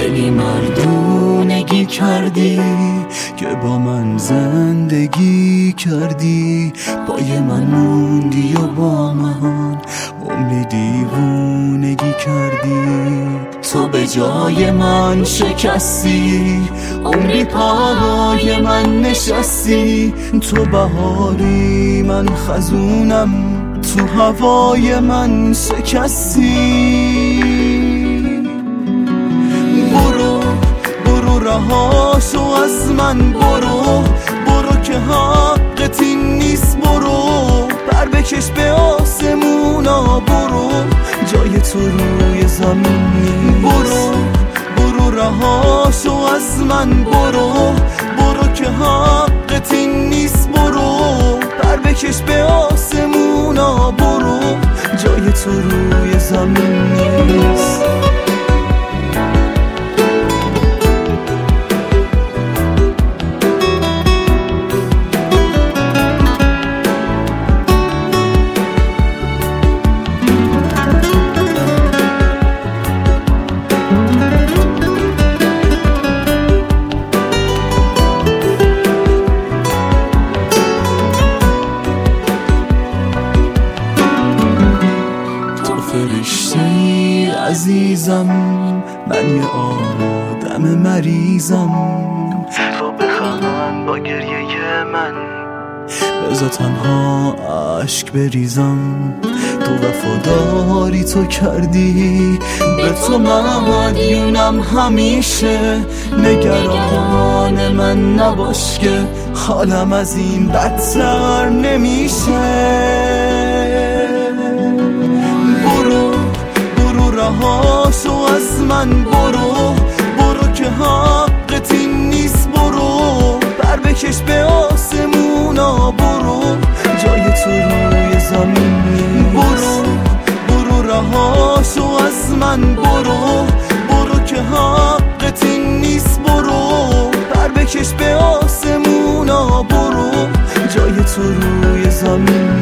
خیلی مردونگی کردی که با من زندگی کردی، پای من موندی و با من عمری دیوونگی کردی. تو به جای من شکستی، عمری پای من نشستی. تو بهاری من خزونم، تو هوای من شکستی. برو رهاشو از من، برو که حقت این نیست. برو پر بکش به آسمونا، برو جای تو روی زمین نیست. برو رهاشو از من، برو که حقت این نیست. برو پر بکش به آسمونا، برو جای تو روی زمین نیست. فرشته‌ای عزیزم، من یه آدم مریضم. تو بخند با گریه من، بذار تنها عشق بریزم. تو وفاداری تو کردی، به تو مدیونم همیشه. نگران من نباش که حالم از این بدتر نمیشه. رهاشو از من، برو که حقت این نیست. برو پر بکش به آسمونا، برو جای تو روی زمین نیست. برو رهاشو از من، برو که حقت این نیست. برو پر بکش به آسمونا، برو جای تو روی زمین